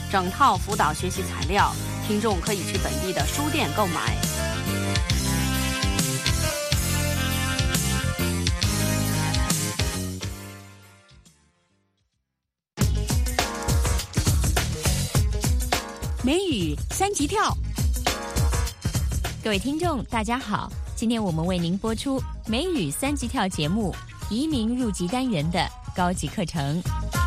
整套辅导学习材料，听众可以去本地的书店购买。 美语三级跳，各位听众大家好，今天我们为您播出美语三级跳节目移民入籍单元的高级课程。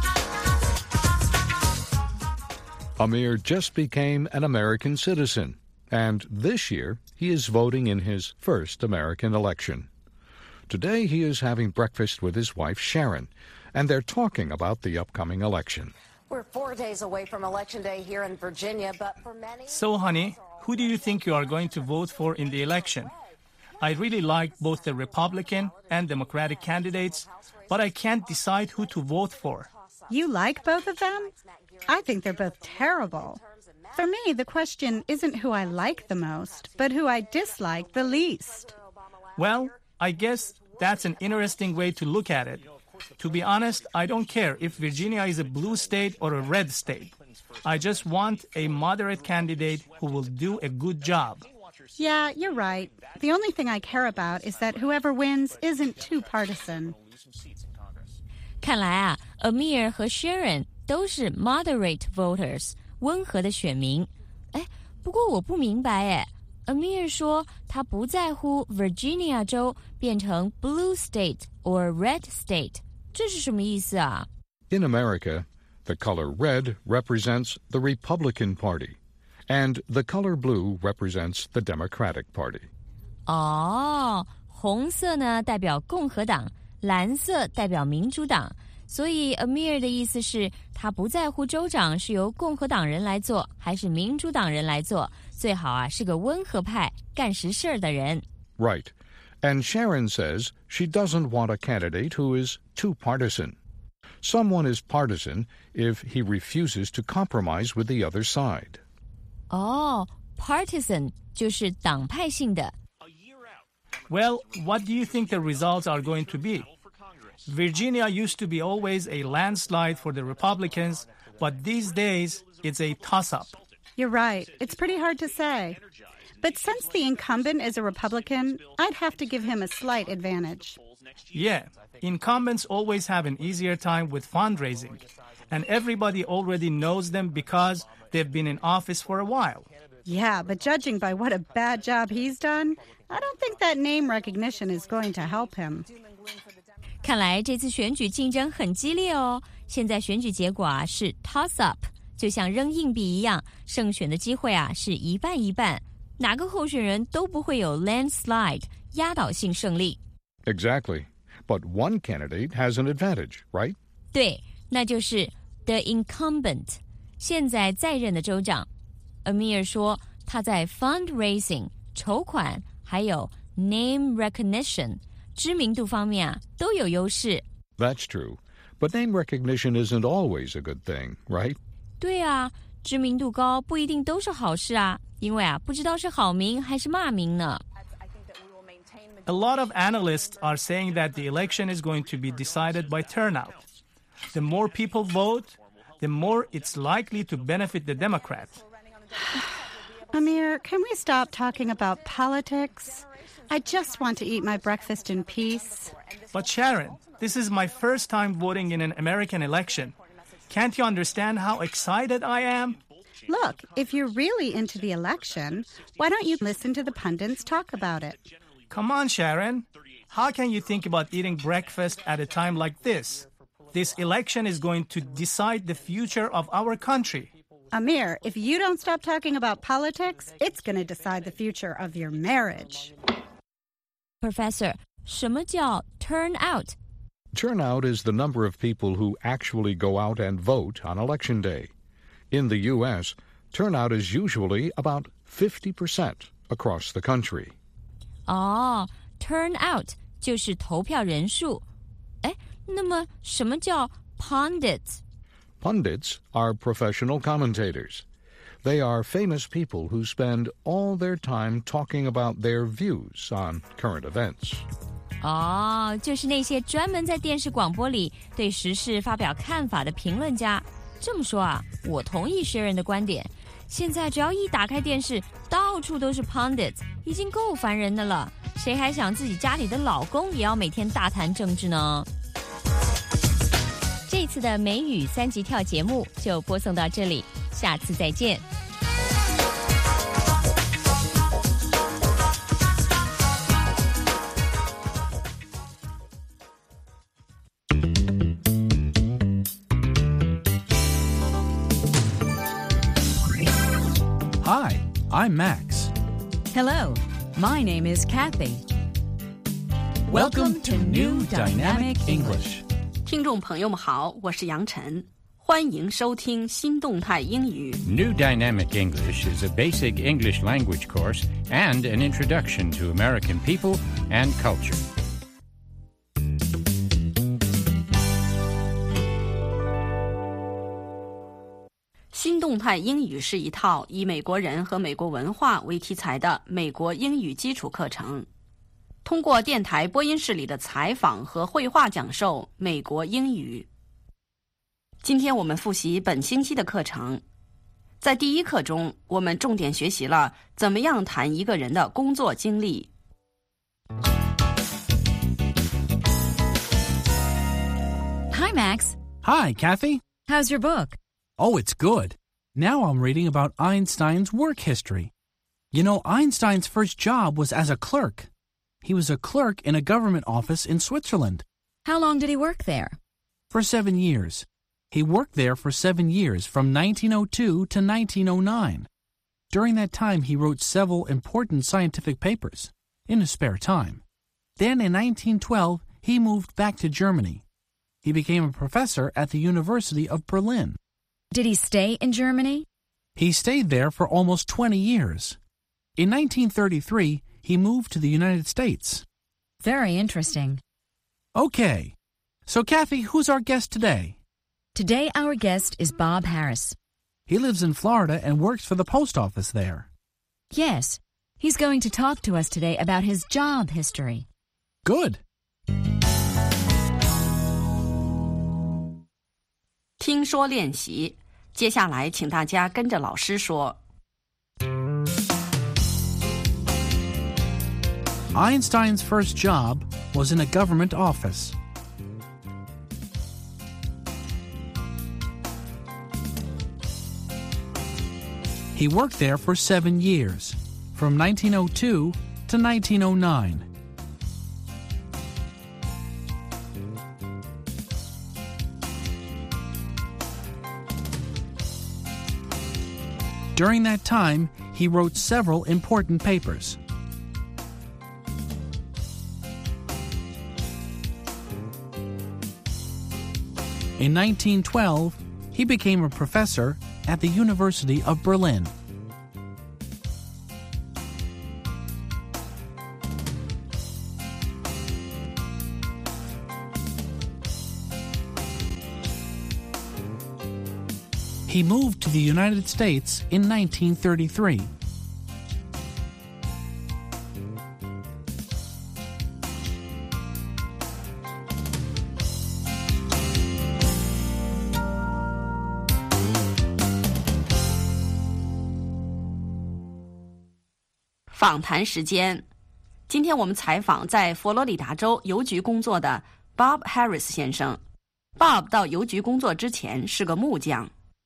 Amir just became an American citizen, and this year he is voting in his first American election. Today he is having breakfast with his wife Sharon, and they're talking about the upcoming election. We're 4 days away from Election Day here in Virginia, but for many... So, honey, who do you think you are going to vote for in the election? I really like both the Republican and Democratic candidates, but I can't decide who to vote for. You like both of them? I think they're both terrible. For me, the question isn't who I like the most, but who I dislike the least. Well, I guess that's an interesting way to look at it. To be honest, I don't care if Virginia is a blue state or a red state. I just want a moderate candidate who will do a good job. Yeah, you're right. The only thing I care about is that whoever wins isn't too partisan. 看来啊 Amir 和 Sharon 都是 moderate voters 温和的选民。不过我不明白Amir 说他不在乎 Virginia 州变成 blue state or red state， 这是什么意思啊？ In America, the color red represents the Republican Party, and the color blue represents the Democratic Party. 红色呢代表共和党，蓝色代表民主党，所以 Amir 的意思是他不在乎州长是由共和党人来做还是民主党人来做，最好啊是个温和派干实事的人。 Right. And Sharon says she doesn't want a candidate who is too partisan. Someone is partisan if he refuses to compromise with the other side. Partisan 就是党派性的。 Well, what do you think the results are going to be? Virginia used to be always a landslide for the Republicans, but these days it's a toss-up. You're right. It's pretty hard to say. But since the incumbent is a Republican, I'd have to give him a slight advantage. Yeah, incumbents always have an easier time with fundraising, and everybody already knows them because they've been in office for a while. Yeah, but judging by what a bad job he's done, I don't think that name recognition is going to help him. 看来这次选举竞争很激烈哦。现在选举结果啊是 toss up， 就像扔硬币一样，胜选的机会啊是一半一半。哪个候选人都不会有 landslide 压倒性胜利。 Exactly. But one candidate has an advantage, right? 对，那就是 the incumbent 现在在任的州长。 Amir 说他在 fundraising 筹款还有 name recognition 知名度方面啊都有优势。 That's true. But name recognition isn't always a good thing, right? 对啊，知名度高不一定都是好事啊，因为啊不知道是好名还是骂名呢。 A lot of analysts are saying that the election is going to be decided by turnout. The more people vote, the more it's likely to benefit the Democrat. Amir, can we stop talking about politics? I just want to eat my breakfast in peace. But Sharon, this is my first time voting in an American election. Can't you understand how excited I am? Look, if you're really into the election, why don't you listen to the pundits talk about it? Come on, Sharon. How can you think about eating breakfast at a time like this? This election is going to decide the future of our country. Amir, if you don't stop talking about politics, it's going to decide the future of your marriage. Professor, 什么叫 turn out? Turnout is the number of people who actually go out and vote on Election Day. In the U.S., turnout is usually about 50% across the country. Turn out 就是投票人数。那么什么叫 pundits? Pundits are professional commentators. They are famous people who spend all their time talking about their views on current events. 就是那些专门在电视广播里对时事发表看法的评论家。 这么说啊，我同意Sharon的观点。现在只要一打开电视，到处都是 pundits， 已经够烦人的了。谁还想自己家里的老公也要每天大谈政治呢？这次的美语3级跳节目就播送到这里，下次再见。 Hi, I'm Max. Hello, my name is Kathy. Welcome to New Dynamic English. 听众朋友们好，我是杨晨，欢迎收听新动态英语。 New Dynamic English is a basic English language course and an introduction to American people and culture. 新动态英语是一套以美国人和美国文化为题材的美国英语基础课程，通过电台播音室里的采访和绘画讲授美国英语。今天我们复习本星期的课程。在第一课中，我们重点学习了怎么样谈一个人的工作经历。 Hi, Max. Hi, Kathy. How's your book? Oh, it's good. Now I'm reading about Einstein's work history. You know, Einstein's first job was as a clerk. He was a clerk in a government office in Switzerland. How long did he work there? For 7 years. He worked there for 7 years, from 1902 to 1909. During that time, he wrote several important scientific papers, in his spare time. Then in 1912, he moved back to Germany. He became a professor at the University of Berlin. Did he stay in Germany? He stayed there for almost 20 years. In 1933, he moved to the United States. Very interesting. Okay. So, Kathy, who's our guest today? Today our guest is Bob Harris. He lives in Florida and works for the post office there. Yes, he's going to talk to us today about his job history. Good. 听说练习，接下来请大家跟着老师说。 Einstein's first job was in a government office. He worked there for 7 years, from 1902 to 1909. During that time, he wrote several important papers. In 1912, he became a professor at the University of Berlin. He moved to the United States in 1933. "访谈时间，今天我们采访在佛罗里达州邮局工作的 Bob Harris 先生。Bob 到邮局工作之前是个木匠。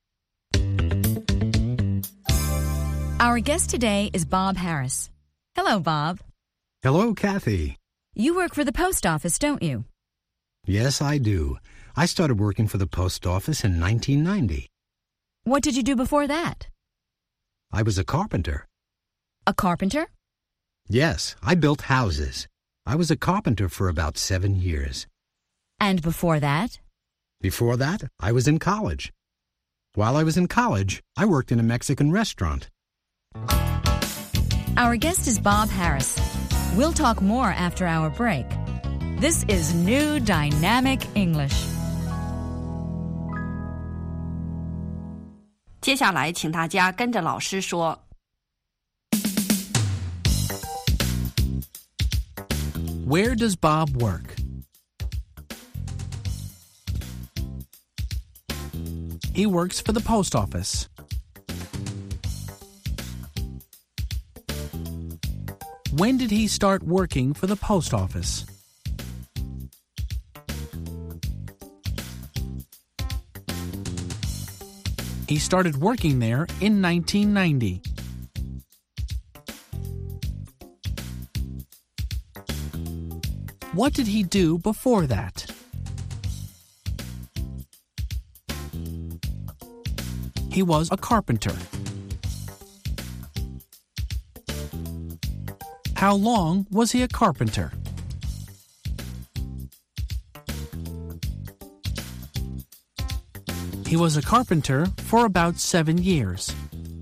Our guest today is Bob Harris. Hello, Bob. Hello, Kathy. You work for the post office, don't you? Yes, I do. I started working for the post office in 1990. What did you do before that? I was a carpenter. A carpenter? Yes, I built houses. I was a carpenter for about 7 years. And before that? Before that, I was in college. While I was in college, I worked in a Mexican restaurant. Our guest is Bob Harris. We'll talk more after our break. This is New Dynamic English. 接下来请大家跟着老师说。 Where does Bob work? He works for the post office. When did he start working for the post office? He started working there in 1990. What did he do before that? He was a carpenter. How long was he a carpenter? He was a carpenter for about 7 years.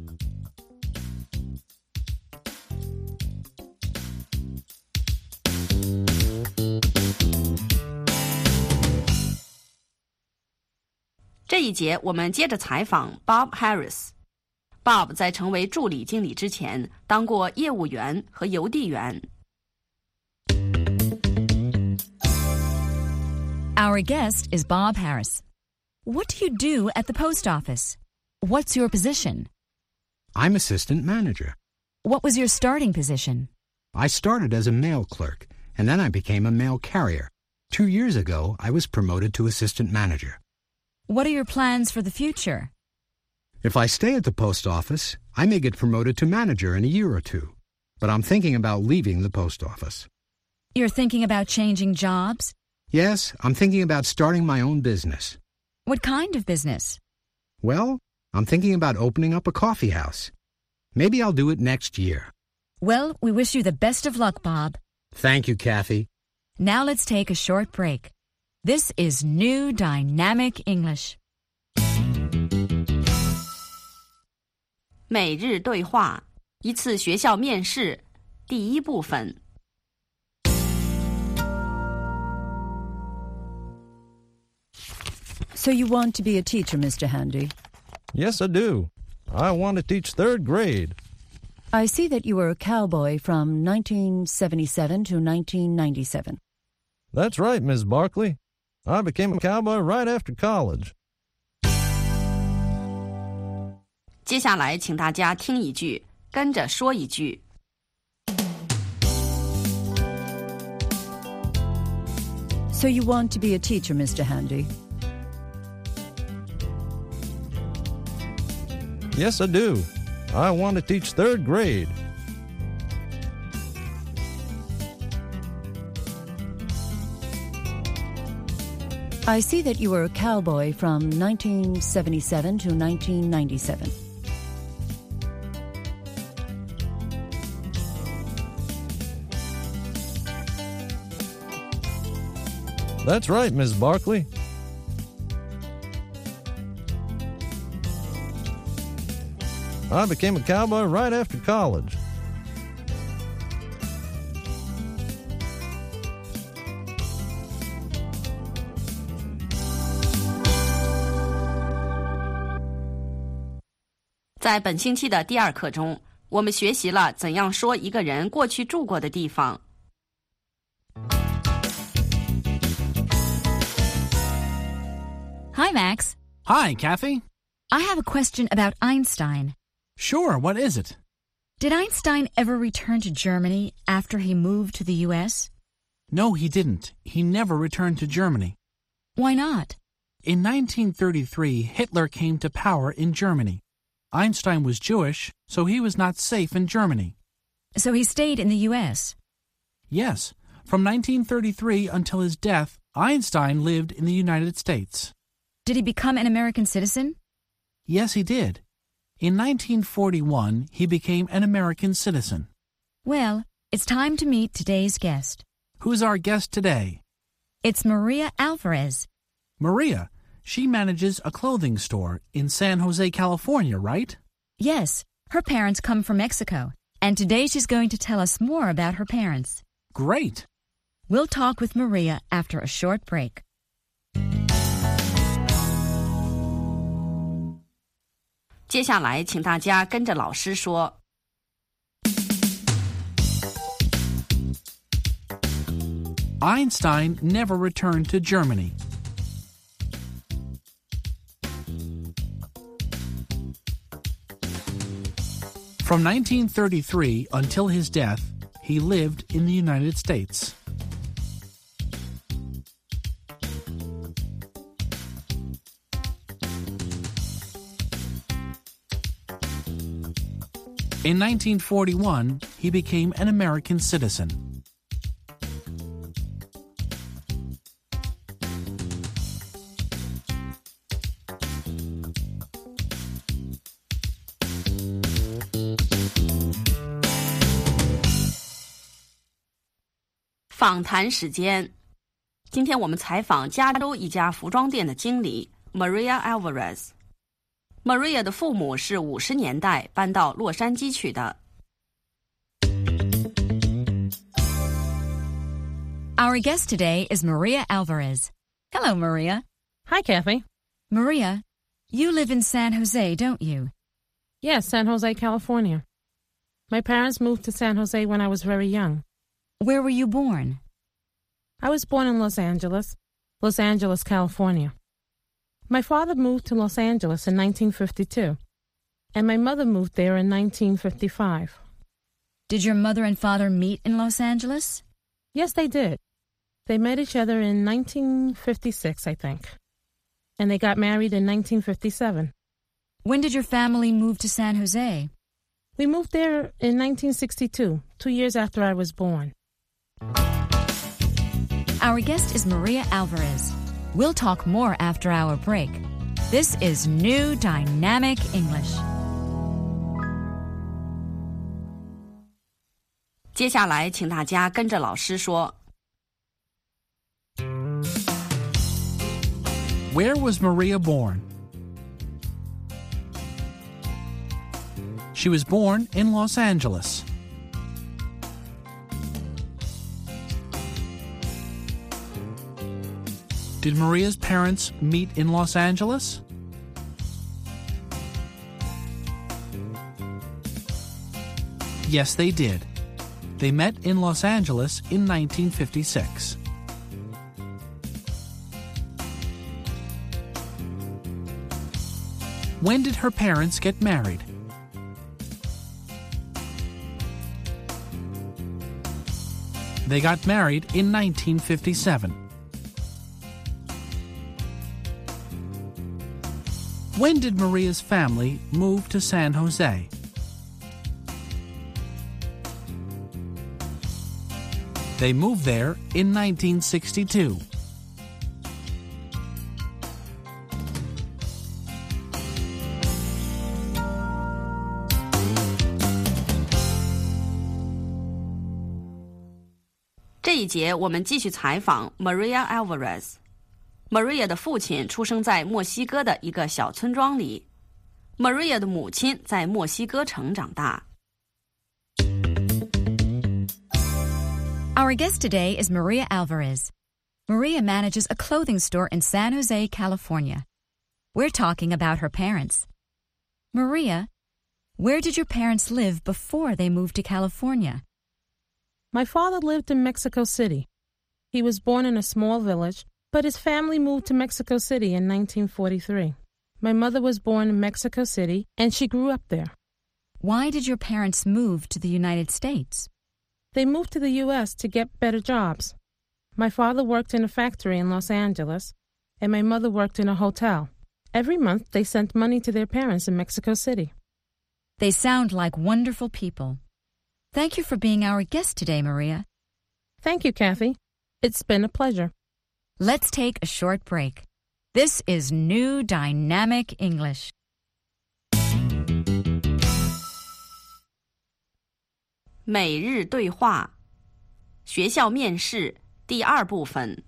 这一节我们接着采访 Bob Harris。Bob 在成为助理经理之前，当过业务员和邮递员。 Our guest is Bob Harris. What do you do at the post office? What's your position? I'm assistant manager. What was your starting position? I started as a mail clerk, and then I became a mail carrier. 2 years ago, I was promoted to assistant manager. What are your plans for the future? If I stay at the post office, I may get promoted to manager in a year or two. But I'm thinking about leaving the post office. You're thinking about changing jobs? Yes, I'm thinking about starting my own business. What kind of business? Well, I'm thinking about opening up a coffee house. Maybe I'll do it next year. Well, we wish you the best of luck, Bob. Thank you, Kathy. Now let's take a short break. This is New Dynamic English. 每日对话，一次学校面试，第一部分。 So you want to be a teacher, Mr. Handy? Yes, I do. I want to teach 3rd grade. I see that you were a cowboy from 1977 to 1997. That's right, Ms. Barkley. I became a cowboy right after college. 接下来请大家听一句，跟着说一句。 So you want to be a teacher, Mr. Handy? Yes, I do. I want to teach 3rd grade. I see that you were a cowboy from 1977 to 1997. That's right, Ms. Barkley. I became a cowboy right after college. "在本星期的第2课中，我们学习了怎样说一个人过去住过的地方。 Hi, Max. Hi, Kathy. I have a question about Einstein. Sure, what is it? Did Einstein ever return to Germany after he moved to the U.S.? No, he didn't. He never returned to Germany. Why not? In 1933, Hitler came to power in Germany. Einstein was Jewish, so he was not safe in Germany. So he stayed in the U.S.? Yes. From 1933 until his death, Einstein lived in the United States. Did he become an American citizen? Yes, he did. In 1941, he became an American citizen. Well, it's time to meet today's guest. Who's our guest today? It's Maria Alvarez. Maria, she manages a clothing store in San Jose, California, right? Yes, her parents come from Mexico, and today she's going to tell us more about her parents. Great. We'll talk with Maria after a short break. 接下来请大家跟着老师说。 Einstein never returned to Germany. From 1933 until his death, he lived in the United States. In 1941, he became an American citizen. 访谈时间，今天我们采访加州一家服装店的经理 Maria Alvarez。Maria 的父母是50年代搬到洛杉矶去的。 Our guest today is Maria Alvarez. Hello, Maria. Hi, Kathy. Maria, you live in San Jose, don't you? Yes, San Jose, California. My parents moved to San Jose when I was very young. Where were you born? I was born in Los Angeles, California. My father moved to Los Angeles in 1952, and my mother moved there in 1955. Did your mother and father meet in Los Angeles? Yes, they did. They met each other in 1956, I think. And they got married in 1957. When did your family move to San Jose? We moved there in 1962, 2 years after I was born. Our guest is Maria Alvarez. We'll talk more after our break. This is New Dynamic English. 接下来请大家跟着老师说。 Where was Maria born? She was born in Los Angeles. Did Maria's parents meet in Los Angeles? Yes, they did. They met in Los Angeles in 1956. When did her parents get married? They got married in 1957. When did Maria's family move to San Jose? They moved there in 1962. 这一节我们继续采访 Maria Alvarez。Maria 的父亲出生在墨西哥的一个小村庄里。Maria 的母亲在墨西哥城长大。 Our guest today is Maria Alvarez. Maria manages a clothing store in San Jose, California. We're talking about her parents. Maria, where did your parents live before they moved to California? My father lived in Mexico City. He was born in a small village, but his family moved to Mexico City in 1943. My mother was born in Mexico City, and she grew up there. Why did your parents move to the United States? They moved to the U.S. to get better jobs. My father worked in a factory in Los Angeles, and my mother worked in a hotel. Every month, they sent money to their parents in Mexico City. They sound like wonderful people. Thank you for being our guest today, Maria. Thank you, Kathy. It's been a pleasure. Let's take a short break. This is New Dynamic English. 每日对话，学校面试第2部分。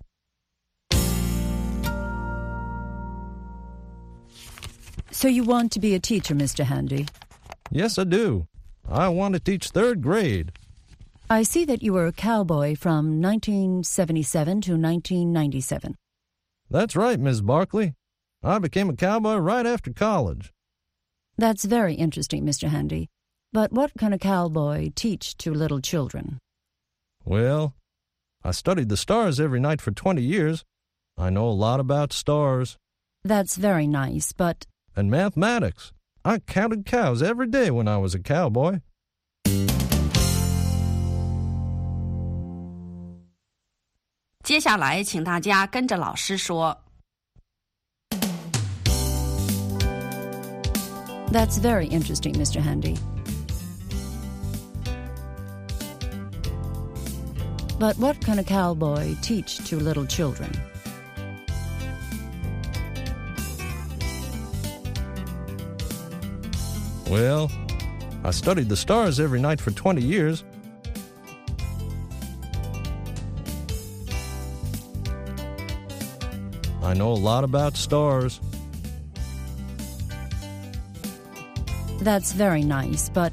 So you want to be a teacher, Mr. Handy? Yes, I do. I want to teach 3rd grade. I see that you were a cowboy from 1977 to 1997. That's right, Miss Barkley. I became a cowboy right after college. That's very interesting, Mr. Handy. But what can a cowboy teach to little children? Well, I studied the stars every night for 20 years. I know a lot about stars. That's very nice, but... And mathematics. I counted cows every day when I was a cowboy. 接下来请大家跟着老师说。 That's very interesting, Mr. Handy. But what can a cowboy teach to little children? Well, I studied the stars every night for 20 years. I know a lot about stars. That's very nice, but...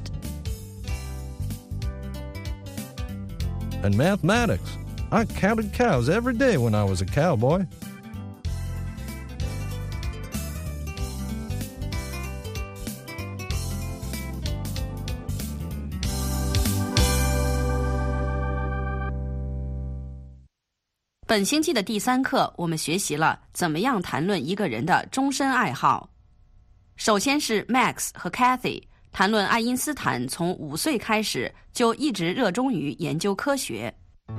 And mathematics. I counted cows every day when I was a cowboy. 本星期的第3课，我们学习了怎么样谈论一个人的终身爱好。首先是 Max 和 Kathy 谈论爱因斯坦从5岁开始就一直热衷于研究科学。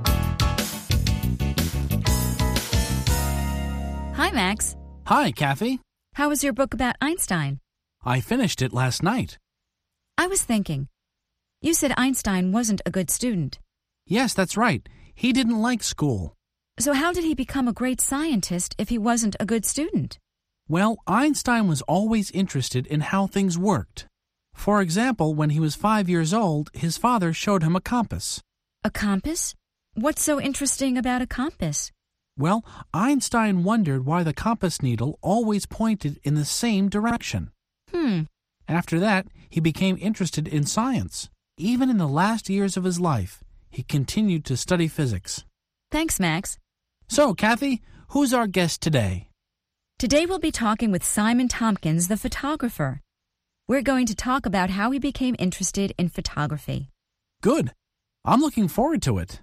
Hi, Max. Hi, Kathy. How was your book about Einstein? I finished it last night. I was thinking. You said Einstein wasn't a good student. Yes, that's right. He didn't like school. So how did he become a great scientist if he wasn't a good student? Well, Einstein was always interested in how things worked. For example, when he was 5 years old, his father showed him a compass. A compass? What's so interesting about a compass? Well, Einstein wondered why the compass needle always pointed in the same direction. After that, he became interested in science. Even in the last years of his life, he continued to study physics. Thanks, Max. So, Kathy, who's our guest today? Today we'll be talking with Simon Tompkins, the photographer. We're going to talk about how he became interested in photography. Good. I'm looking forward to it.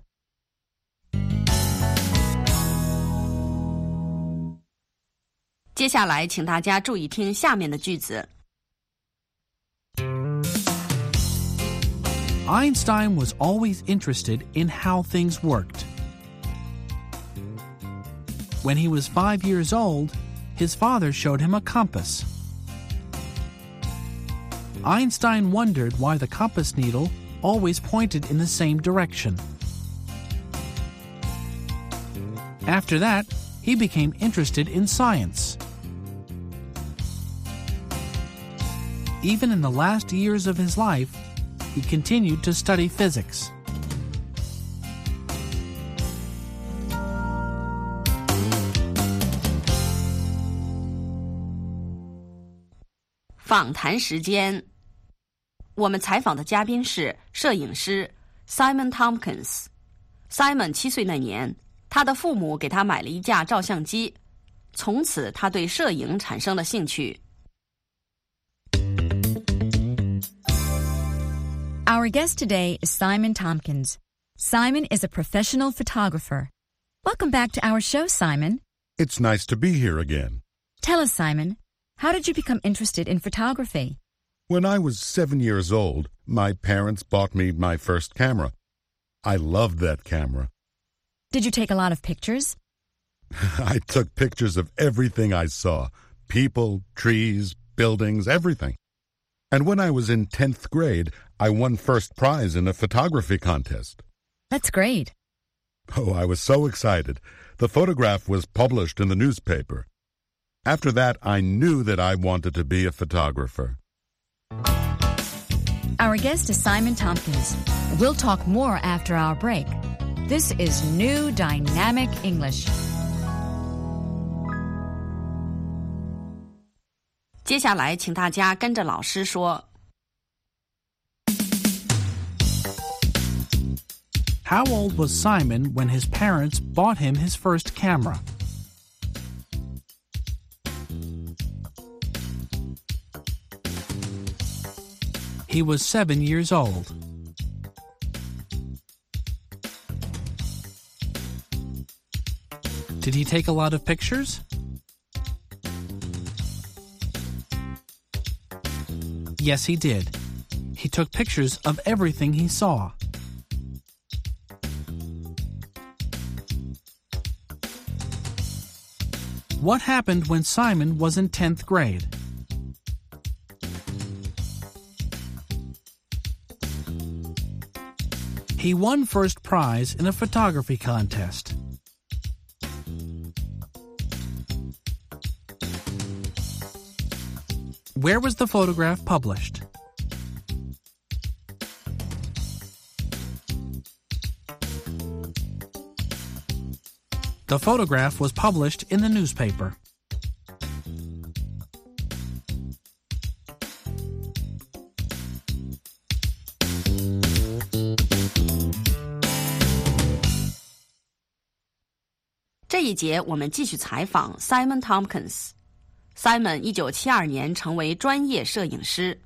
接下来请大家注意听下面的句子。 Einstein was always interested in how things worked. When he was 5 years old, his father showed him a compass. Einstein wondered why the compass needle always pointed in the same direction. After that, he became interested in science. Even in the last years of his life, he continued to study physics. 《访谈时间》，我们采访的嘉宾是摄影师 Simon Tompkins。Simon 7岁那年，他的父母给他买了一架照相机，从此他对摄影产生了兴趣。 Our guest today is Simon Tompkins. Simon is a professional photographer. Welcome back to our show, Simon. It's nice to be here again. Tell us, Simon, how did you become interested in photography? When I was 7 years old, my parents bought me my first camera. I loved that camera. Did you take a lot of pictures? I took pictures of everything I saw. People, trees, buildings, everything. And when I was in 10th grade, I won first prize in a photography contest. That's great. Oh, I was so excited. The photograph was published in the newspaper. After that, I knew that I wanted to be a photographer. Our guest is Simon Tompkins. We'll talk more after our break. This is New Dynamic English. 接下来请大家跟着老师说。 How old was Simon when his parents bought him his first camera? He was 7 years old. Did he take a lot of pictures? Yes, he did. He took pictures of everything he saw. What happened when Simon was in 10th grade? He won first prize in a photography contest. Where was the photograph published? The photograph was published in the newspaper. 这一节我们继续采访 Simon Tompkins。Simon 1972年成为专业摄影师。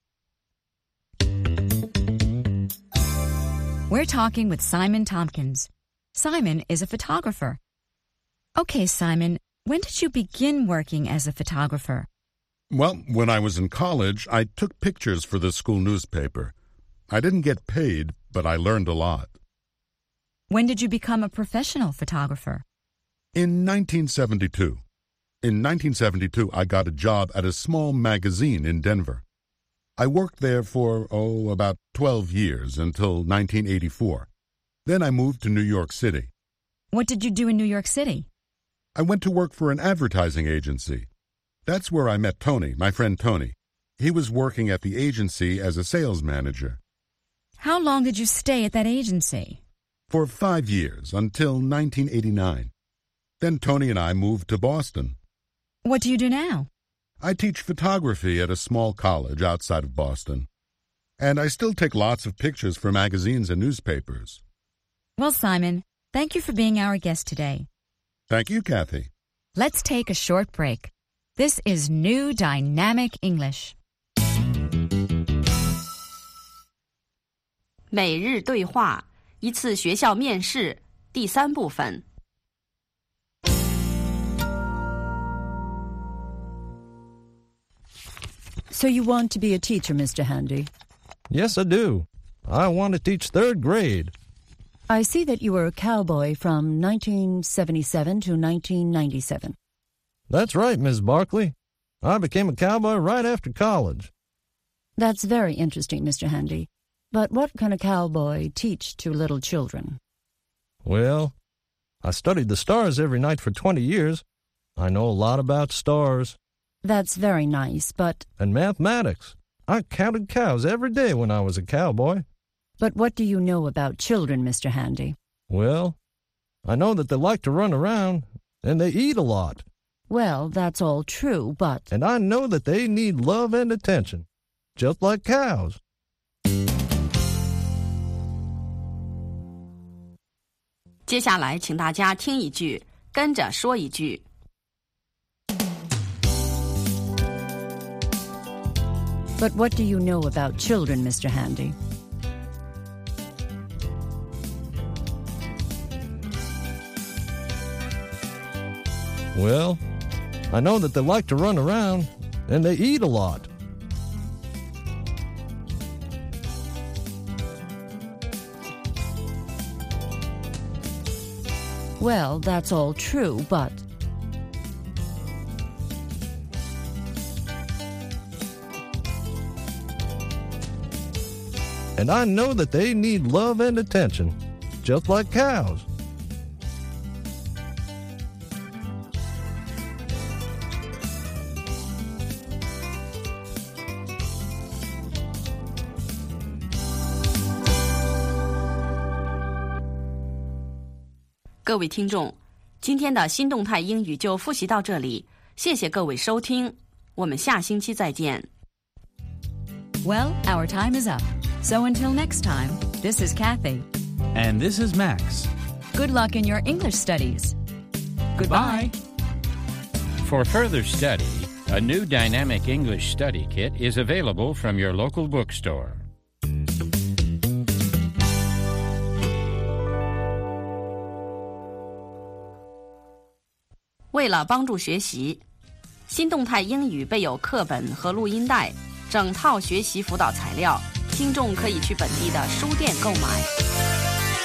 We're talking with Simon Tompkins. Simon is a photographer. Okay, Simon, when did you begin working as a photographer? Well, when I was in college, I took pictures for the school newspaper. I didn't get paid, but I learned a lot. When did you become a professional photographer? In 1972. In 1972, I got a job at a small magazine in Denver. I worked there for, about 12 years until 1984. Then I moved to New York City. What did you do in New York City? I went to work for an advertising agency. That's where I met Tony, my friend Tony. He was working at the agency as a sales manager. How long did you stay at that agency? For 5 years, until 1989. Then Tony and I moved to Boston. What do you do now? I teach photography at a small college outside of Boston. And I still take lots of pictures for magazines and newspapers. Well, Simon, thank you for being our guest today. Thank you, Kathy. Let's take a short break. This is New Dynamic English. 每日对话，一次学校面试，第3部分。 So you want to be a teacher, Mr. Handy? Yes, I do. I want to teach 3rd grade. I see that you were a cowboy from 1977 to 1997. That's right, Miss Barkley. I became a cowboy right after college. That's very interesting, Mr. Handy. But what can a cowboy teach to little children? Well, I studied the stars every night for 20 years. I know a lot about stars. That's very nice, but... And mathematics. I counted cows every day when I was a cowboy. But what do you know about children, Mr. Handy? Well, I know that they like to run around, and they eat a lot. Well, that's all true, but... And I know that they need love and attention, just like cows. 接下来请大家听一句，跟着说一句。 But what do you know about children, Mr. Handy? Well, I know that they like to run around, and they eat a lot. Well, that's all true, but... And I know that they need love and attention, just like cows. “各位听众，今天的新动态英语就复习到这里，谢谢各位收听，我们下星期再见。” Well, our time is up. So until next time, this is Kathy. And this is Max. Good luck in your English studies. Goodbye. For further study, a new dynamic English study kit is available from your local bookstore. 为了帮助学习，新动态英语备有课本和录音带。 整套学习辅导材料，听众可以去本地的书店购买。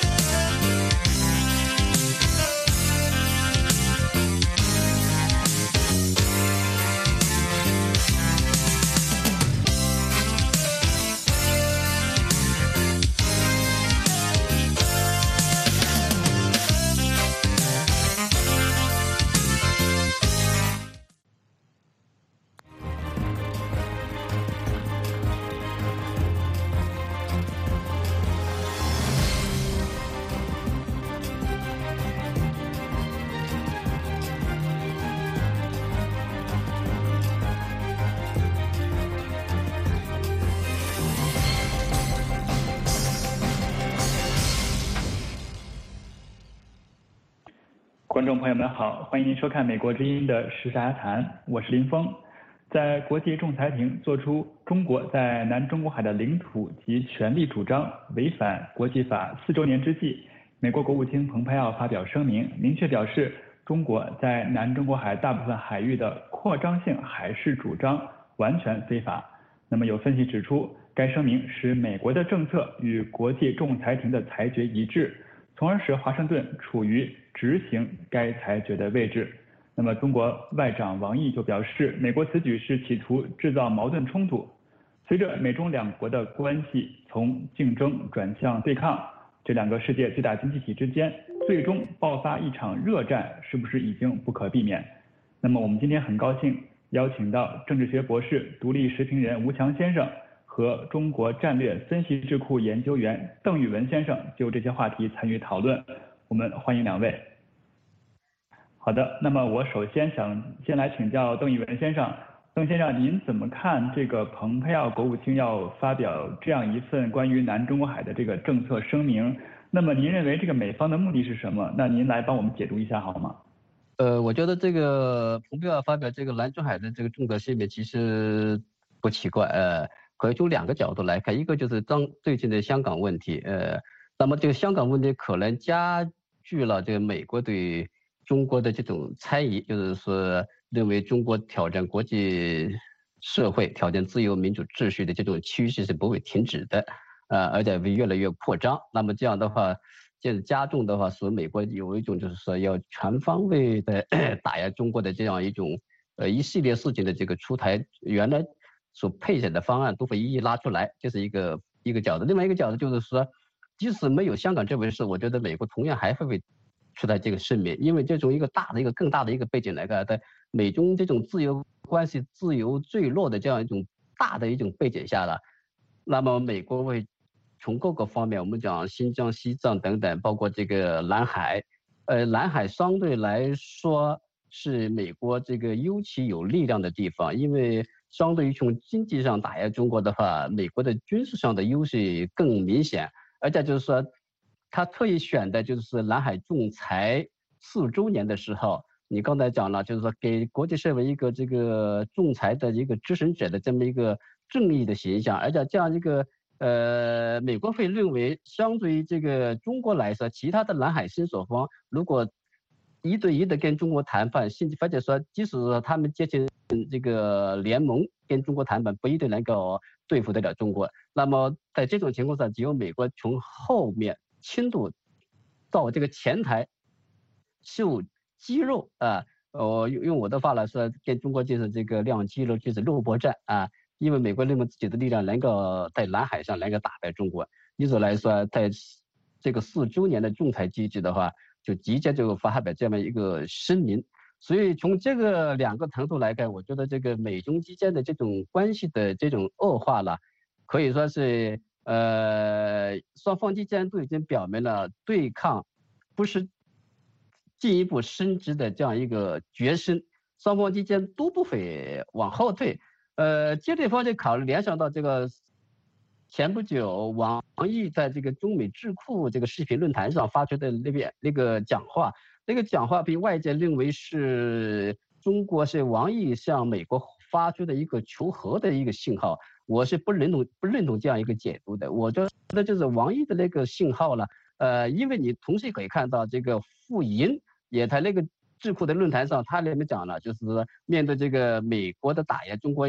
观众朋友们好，欢迎您收看美国之音的时事雅谈，我是林峰。在国际仲裁庭作出中国在南中国海的领土及权利主张违反国际法4周年之际，美国国务卿蓬佩奥发表声明，明确表示中国在南中国海大部分海域的扩张性海事主张完全非法。那么有分析指出，该声明使美国的政策与国际仲裁庭的裁决一致，从而使华盛顿处于执行该裁决的位置。那么中国外长王毅就表示，美国此举是企图制造矛盾冲突。随着美中两国的关系从竞争转向对抗，这两个世界最大经济体之间最终爆发一场热战，是不是已经不可避免？那么我们今天很高兴邀请到政治学博士、独立时评人吴强先生和中国战略分析智库研究员邓宇文先生就这些话题参与讨论。我们欢迎两位。好的，那么我首先想先来请教邓宇文先生。邓先生，您怎么看这个蓬佩奥国务卿要发表这样一份关于南中国海的这个政策声明？那么您认为这个美方的目的是什么？那您来帮我们解读一下好吗？ 我觉得这个蓬佩奥发表这个南中海的这个重大声明其实不奇怪，可以从两个角度来看，一个就是最近的香港问题，那么这个香港问题可能加剧了这个美国对中国的这种猜疑，就是说认为中国挑战国际社会、挑战自由民主秩序的这种趋势是不会停止的，而且会越来越扩张。那么这样的话，这加重的话，使美国有一种就是说要全方位的打压中国的这样一种一系列事情的这个出台，原来所配选的方案都会一一拉出来，这是一个角度。另外一个角度就是说，即使没有香港这回事，我觉得美国同样还会出台这个声明，因为这种更大的一个背景来看，在美中这种自由关系自由坠落的这样一种大的一种背景下了，那么美国会从各个方面，我们讲新疆、西藏等等，包括这个南海，南海相对来说是美国这个尤其有力量的地方，因为相对于从经济上打压中国的话，美国的军事上的优势更明显，而且就是说，他特意选的就是南海仲裁4周年的时候，你刚才讲了，就是说给国际社会一个这个仲裁的一个执行者的这么一个正义的形象，而且这样一个美国会认为，相对于这个中国来说，其他的南海申索方如果一对一的跟中国谈判，甚至或者说即使他们结成这个联盟跟中国谈判，不一定能够对付得了中国。那么在这种情况下，只有美国从后面轻度到这个前台秀肌肉啊，用我的话来说，跟中国就是这个亮肌肉，就是肉搏战啊。因为美国认为自己的力量能够在南海上能够打败中国，因此来说，在这个4周年的仲裁机制的话，就直接就发表这么一个声明。所以从这个两个程度来看，我觉得这个美中之间的这种关系的这种恶化了，可以说是双方之间都已经表明了对抗不是进一步升级的这样一个决心，双方之间都不会往后退。这地方就联想到这个前不久王毅在这个中美智库这个视频论坛上发出的那个讲话，那个讲话被外界认为是中国是王毅向美国发出的一个求和的一个信号，我是不认同这样一个解读的。我觉得就是王毅的那个信号了，因为你同时可以看到这个傅莹也在那个智库的论坛上，他里面讲了，就是面对这个美国的打压，中国要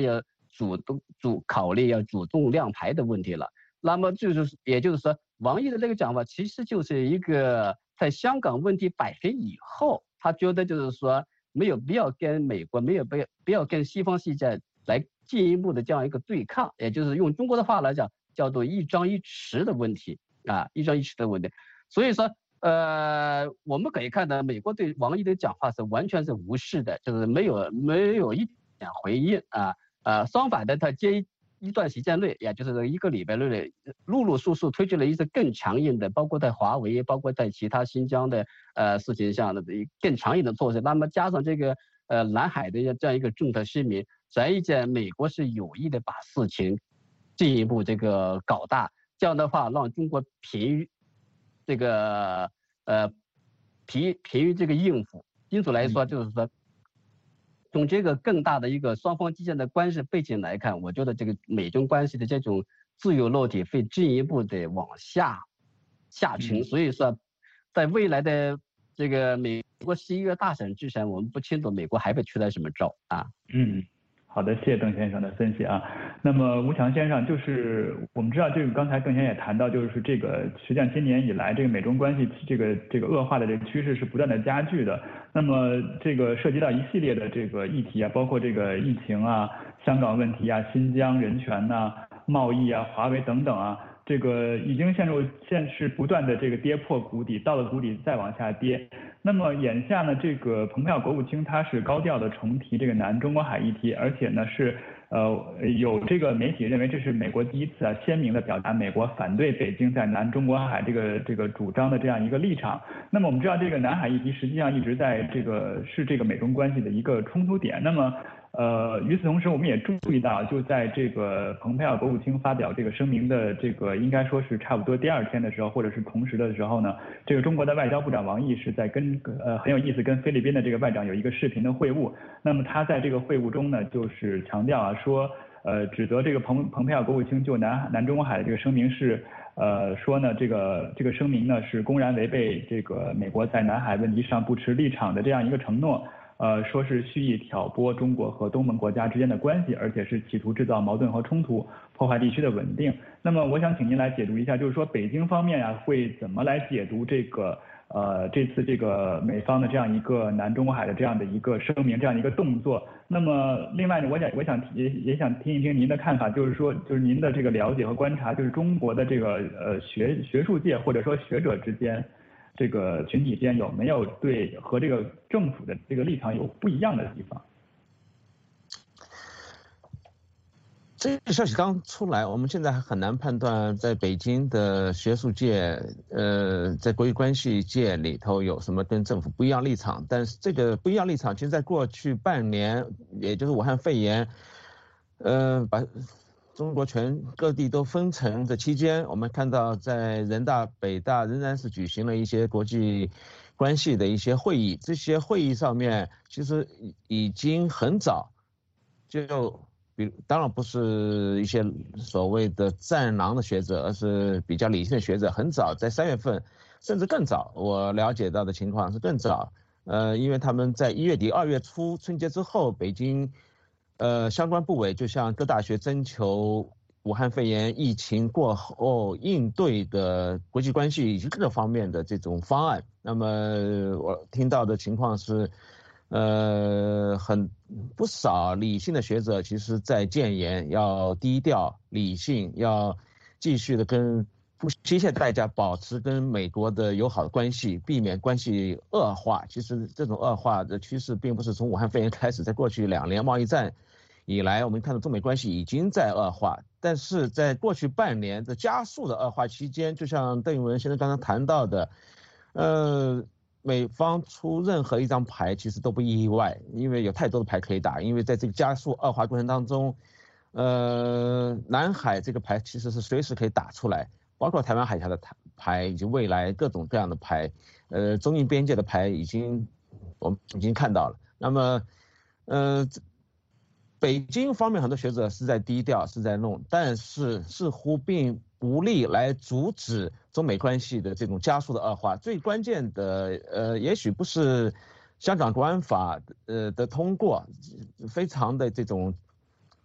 考虑要主动亮牌的问题了。那么也就是说，王毅的这个讲法其实就是一个在香港问题摆平以后，他觉得就是说没有必要跟美国，没有必要跟西方世界来进一步的这样一个对抗，也就是用中国的话来讲，叫做一张一弛的问题啊，一张一弛的问题。所以说，我们可以看到，美国对王毅的讲话是完全是无视的，就是没有一点回应啊。相反的，他接一段时间内，也就是1个礼拜内，陆陆续续推出了一些更强硬的，包括在华为，包括在其他新疆的事情上的更强硬的措施。那么加上这个南海的这样一个政策声明，实际上美国是有意的把事情进一步这个搞大，这样的话让中国疲于这个疲于这个应付。因此来说，就是说从这个更大的一个双方之间的关系背景来看，我觉得这个美中关系的这种自由落体会进一步的往下沉。所以说，在未来的这个美国11月大选之前，我们不清楚美国还会出来什么招啊。 好的，谢谢邓先生的分析啊。那么吴强先生，就是我们知道，这个刚才邓先生也谈到，就是这个实际上今年以来，这个美中关系这个恶化的这个趋势是不断的加剧的。那么这个涉及到一系列的这个议题啊，包括这个疫情啊、香港问题啊、新疆人权呐、贸易啊、华为等等啊，这个已经现是不断的这个跌破谷底，到了谷底再往下跌。那么眼下呢，这个蓬佩奥国务卿他是高调的重提这个南中国海议题，而且呢是有这个媒体认为这是美国第一次鲜明的表达美国反对北京在南中国海这个主张的这样一个立场。那么我们知道这个南海议题实际上一直在这个美中关系的一个冲突点。那么与此同时，我们也注意到，就在这个蓬佩奥国务卿发表这个声明的这个应该说是差不多第2天的时候，或者是同时的时候呢，这个中国的外交部长王毅是在很有意思，跟菲律宾的这个外长有一个视频的会晤。那么他在这个会晤中呢，就是强调说指责这个蓬佩奥国务卿就南中国海的这个声明是说呢这个声明呢是公然违背这个美国在南海问题上不持立场的这样一个承诺。说是蓄意挑拨中国和东盟国家之间的关系，而且是企图制造矛盾和冲突，破坏地区的稳定。那么我想请您来解读一下，就是说北京方面会怎么来解读这次这个美方的这样一个南中国海的这样的一个声明，这样一个动作。那么另外呢，我也想听一听您的看法，就是说就是您的这个了解和观察，就是中国的这个学术界或者说学者之间。这个群体间有没有和这个政府的这个立场有不一样的地方？ 这个消息刚出来，我们现在还很难判断在北京的学术界，在国际关系界里头有什么跟政府不一样立场。但是这个不一样立场，其实在过去半年，也就是武汉肺炎，把中国全各地都封城的期间，我们看到在人大、北大仍然是举行了一些国际关系的一些会议。这些会议上面其实已经很早当然不是一些所谓的战狼的学者，而是比较理性的学者，很早在3月份甚至更早，我了解到的情况是更早。因为他们在1月底2月初春节之后，北京相关部委就向各大学征求武汉肺炎疫情过后应对的国际关系以及各个方面的这种方案。那么我听到的情况是，不少理性的学者其实在建言要低调理性，要继续的不惜一切代价保持跟美国的友好的关系，避免关系恶化。其实这种恶化的趋势并不是从武汉肺炎开始，在过去2年贸易战以来，我们看到中美关系已经在恶化，但是在过去半年的加速的恶化期间，就像邓玉文先生刚刚谈到的，美方出任何一张牌其实都不意外，因为有太多的牌可以打。因为在这个加速恶化过程当中，南海这个牌其实是随时可以打出来，包括台湾海峡的牌以及未来各种各样的牌，中印边界的牌我们已经看到了。那么，北京方面很多学者是在低调，是在弄，但是似乎并无力来阻止中美关系的这种加速的恶化。最关键的，也许不是香港国安法的通过，非常的这种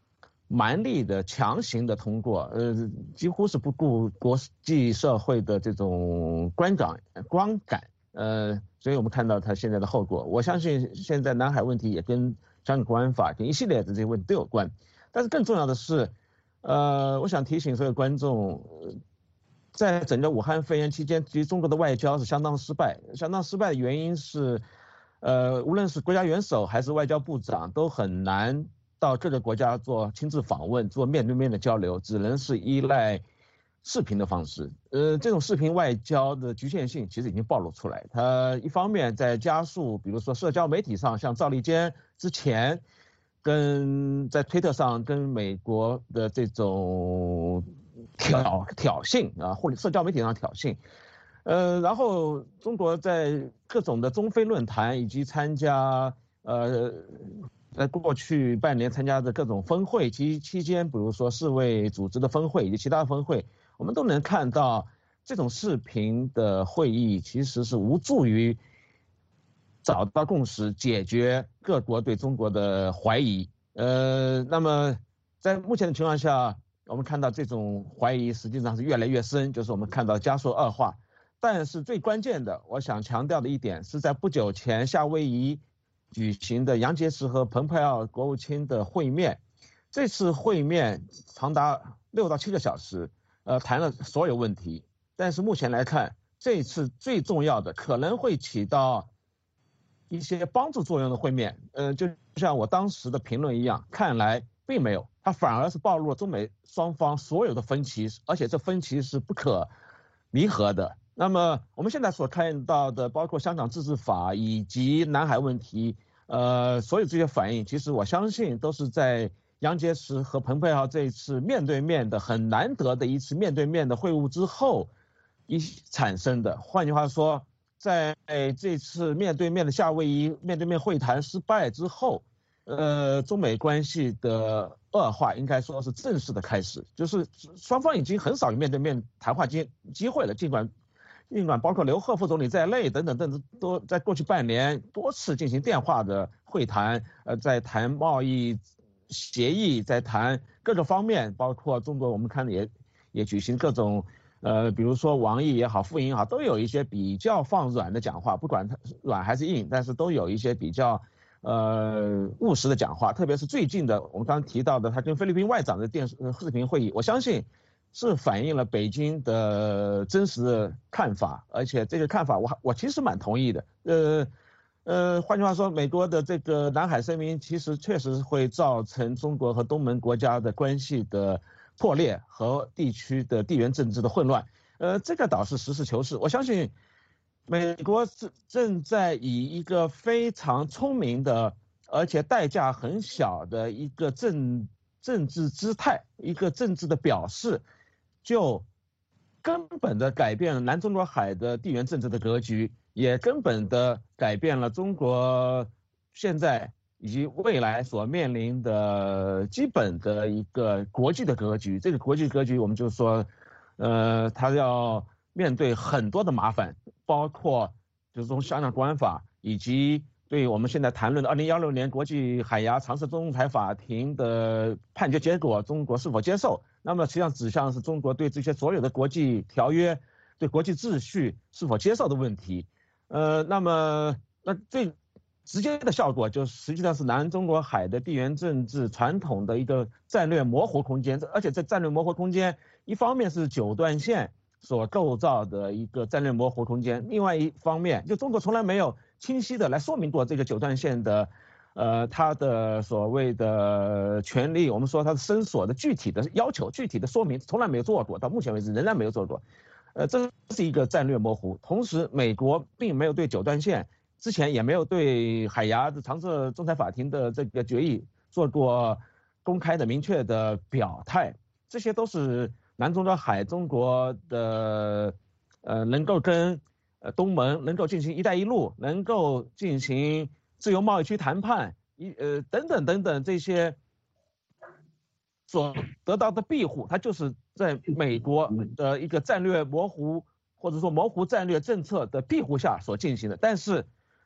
蛮力的强行的通过，几乎是不顾国际社会的这种观感，所以我们看到它现在的后果。我相信现在南海问题也跟香港国安法跟一系列的这些问题都有关，但是更重要的是，我想提醒所有观众，在整个武汉肺炎期间，其实中国的外交是相当失败的原因是，无论是国家元首还是外交部长都很难到各个国家做亲自访问，做面对面的交流，只能是依赖视频的方式。这种视频外交的局限性其实已经暴露出来。它一方面在加速，比如说社交媒体上，像赵立坚之前在推特上跟美国的这种挑衅啊，或者社交媒体上挑衅。然后中国在各种的中非论坛以及参加在过去半年参加的各种峰会期间，比如说世卫组织的峰会以及其他的峰会，我们都能看到这种视频的会议其实是无助于找到共识，解决各国对中国的怀疑。那么在目前的情况下，我们看到这种怀疑实际上是越来越深，就是我们看到加速恶化。但是最关键的，我想强调的一点是在不久前夏威夷举行的杨洁篪和蓬佩奥国务卿的会面，这次会面长达6到7个小时，谈了所有问题。但是目前来看，这次最重要的可能会起到一些帮助作用的会面，就像我当时的评论一样，看来并没有，它反而是暴露了中美双方所有的分歧，而且这分歧是不可弥合的。那么我们现在所看到的，包括香港自治法以及南海问题，所有这些反应，其实我相信都是在杨洁篪和蓬佩奥这一次面对面的很难得的一次面对面的会晤之后产生的。换句话说，在这次面对面的夏威夷面对面会谈失败之后，中美关系的恶化应该说是正式的开始，就是双方已经很少有面对面谈话机会了，尽管包括刘鹤副总理在内等等都在过去半年多次进行电话的会谈，在谈贸易协议，在谈各个方面，包括中国我们看也举行各种比如说王毅也好，傅莹也好，都有一些比较放软的讲话，不管它软还是硬，但是都有一些比较务实的讲话。特别是最近的我们刚刚提到的他跟菲律宾外长的视频会议，我相信是反映了北京的真实的看法，而且这个看法我其实蛮同意的。换句话说，美国的这个南海声明其实确实会造成中国和东盟国家的关系的破裂和地区的地缘政治的混乱。这个倒是实事求是，我相信美国正在以一个非常聪明的，而且代价很小的一个政治姿态，一个政治的表示，就根本的改变了南中国海的地缘政治的格局，也根本的改变了中国现在以及未来所面临的基本的一个国际的格局。这个国际格局我们就说，它要面对很多的麻烦，包括就是从香港国安法以及对我们现在谈论的2016年国际海牙常设仲裁法庭的判决结果，中国是否接受？那么实际上指向是中国对这些所有的国际条约、对国际秩序是否接受的问题。那最直接的效果就实际上是南中国海的地缘政治传统的一个战略模糊空间，而且这战略模糊空间一方面是九段线所构造的一个战略模糊空间，另外一方面就中国从来没有清晰的来说明过这个九段线的它的所谓的权利，我们说它的伸索的具体的要求、具体的说明从来没有做过，到目前为止仍然没有做过。这是一个战略模糊。同时美国并没有对九段线之前也没有对海牙的常设仲裁法庭的这个决议做过公开的明确的表态，这些都是南中国海中国的能够跟东盟能够进行一带一路，能够进行自由贸易区谈判等等这些所得到的庇护，它就是在美国的一个战略模糊或者说模糊战略政策的庇护下所进行的。但是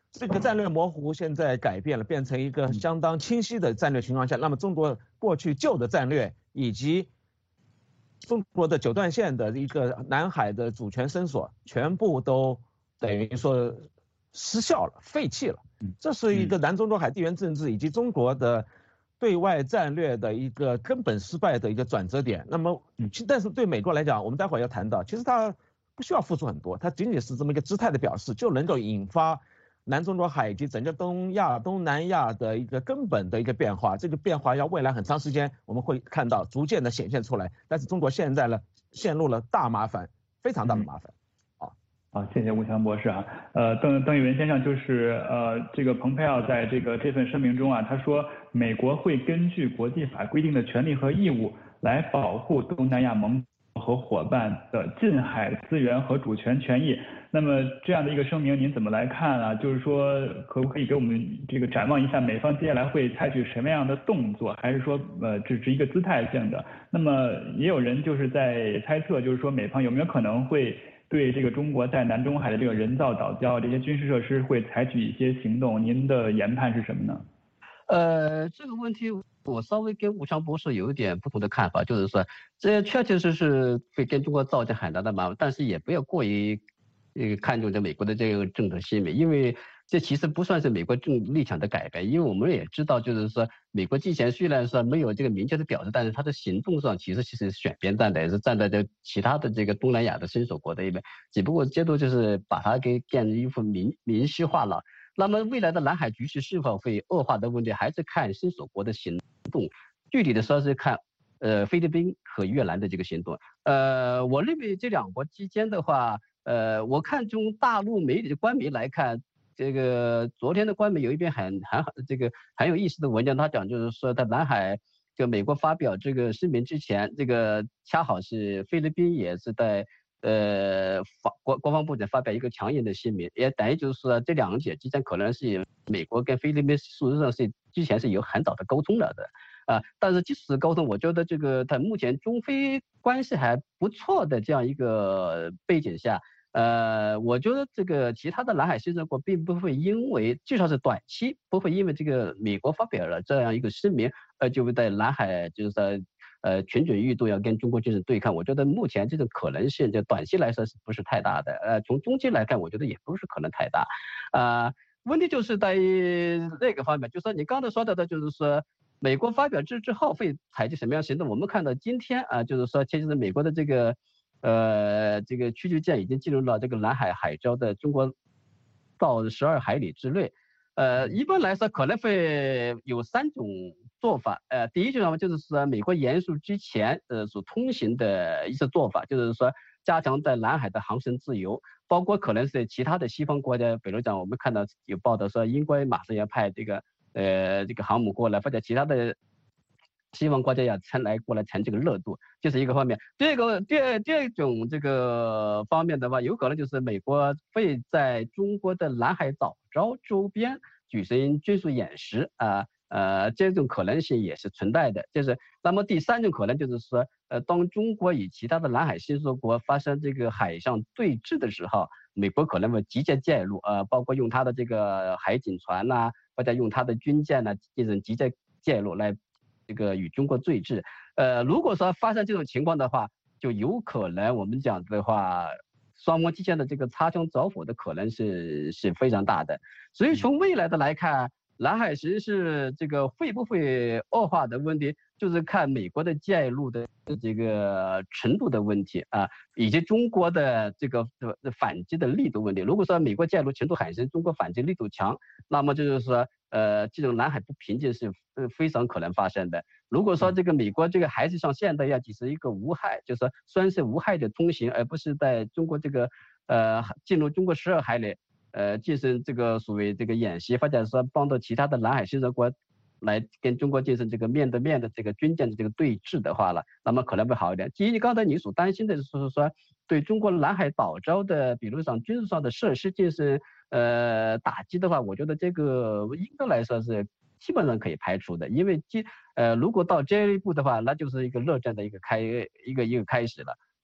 这个战略模糊现在改变了，变成一个相当清晰的战略情况下，那么中国过去旧的战略以及中国的九段线的一个南海的主权伸索，全部都等于说失效了、废弃了。这是一个南中国海地缘政治以及中国的对外战略的一个根本失败的一个转折点。那么，但是对美国来讲，我们待会儿要谈到，其实它不需要付出很多，它仅仅是这么一个姿态的表示，就能够引发南中国海以及整个东亚、东南亚的一个根本的一个变化。这个变化要未来很长时间我们会看到逐渐的显现出来。但是中国现在呢，陷入了大麻烦，非常大的麻烦。 好，谢谢吴强博士啊。邓玉文先生就是这个蓬佩奥在这份声明中啊，他说美国会根据国际法规定的权利和义务来保护东南亚盟国和伙伴的近海资源和主权权益。那么这样的一个声明您怎么来看啊？就是说可不可以给我们这个展望一下美方接下来会采取什么样的动作，还是说只是一个姿态性的？那么也有人就是在猜测，就是说美方有没有可能会对这个中国在南中海的这个人造岛礁这些军事设施会采取一些行动，您的研判是什么呢？ 这个问题我稍微跟吴强博士有一点不同的看法，就是说这确确实实会跟中国造成很大的麻烦，但是也不要过于看重这美国的这个政策行为，因为这其实不算是美国政立场的改变，因为我们也知道，就是说美国之前虽然说没有这个明确的表示，但是它的行动上其实是选边站的，也是站在这其他的这个东南亚的伸手国的一边，只不过接着就是把它给变成一副明晰化了。那么未来的南海局势是否会恶化的问题，还是看伸手国的行动，具体的说是看菲律宾和越南的这个行动。我认为这两国之间的话，我看从大陆媒体的官媒来看，这个昨天的官媒有一篇很有意思的文章，他讲就是说在南海就美国发表这个声明之前，这个恰好是菲律宾也是在国防部长发表一个强硬的声明，也等于就是说这两者之间可能是美国跟菲律宾事实上是之前是有很早的沟通了的但是即使沟通，我觉得这个在目前中菲关系还不错的这样一个背景下，我觉得这个其他的南海新生国并不会因为，至少是短期不会因为这个美国发表了这样一个声明，就会在南海就是在蠢蠢欲动要跟中国进行对抗。我觉得目前这种可能性，就短期来说是不是太大的？从中期来看，我觉得也不是可能太大。问题就是在于那个方面，就是说你刚才说到的，就是说美国发表之后会采取什么样行动？我们看到今天就是说其实美国的这个驱逐舰已经进入了这个南海海礁的中国到12海里之内。一般来说可能会有3种做法。第一种呢，就是说美国严肃之前所通行的一些做法，就是说加强在南海的航行自由，包括可能是其他的西方国家，比如讲我们看到有报道说英国马上要派这个航母过来，或者其他的西方国家要过来蹭这个热度，这是一个方面。第二种这个方面的话，有可能就是美国会在中国的南海岛礁周边举行军事演习这种可能性也是存在的。那么第3种可能就是说，当中国与其他的南海新手国发生这个海上对峙的时候，美国可能会直接介入，包括用它的这个海警船或者用它的军舰进行直接介入来这个与中国对峙。如果说发生这种情况的话，就有可能我们讲的话，双方之间的这个擦枪走火的可能是非常大的。所以从未来的来看，南海实是这个会不会恶化的问题，就是看美国的介入的这个程度的问题以及中国的这个反击的力度问题。如果说美国介入程度很深，中国反击力度强，那么就是说这种南海不平静是非常可能发生的。如果说这个美国这个还是像现在要只是一个无害，就是说虽然是无害的通行，而不是在中国这个进入中国12海里进行这个所谓这个演习，或者说帮助其他的南海新手国来跟中国进行这个面对面的这个军舰的这个对峙的话了，那么可能会好一点。基于刚才你所担心的就是说对中国南海岛礁的比如像军事上的设施进行打击的话，我觉得这个应该来说是基本上可以排除的。因为如果到这一步的话，那就是一个热战的一个开始了。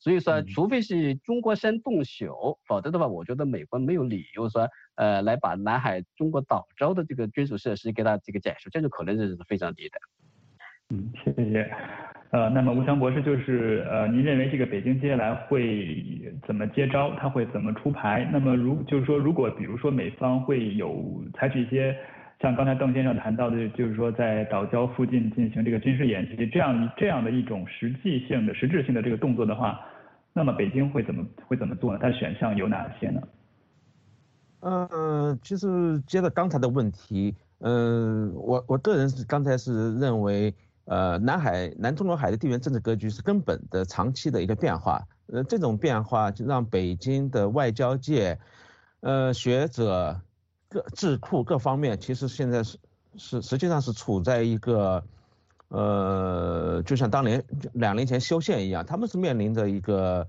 所以说，除非是中国先动手，否则的话，我觉得美国没有理由说，来把南海中国岛礁的这个军事设施给它这个结束，这种可能性是非常低的。 谢谢。那么吴强博士就是您认为这个北京接下来会怎么接招？他会怎么出牌？那么如果比如说美方会有采取一些像刚才邓先生谈到的，就是说在岛礁附近进行这个军事演习，这样的一种实质性的这个动作的话，那么北京会怎么做呢？它的选项有哪些呢？ 其实接着刚才的问题，我个人刚才是认为。南中国海的地缘政治格局是根本的长期的一个变化，这种变化就让北京的外交界，学者、智库各方面，其实现在实际上是处在一个，就像当年2年前修宪一样，他们是面临着一个，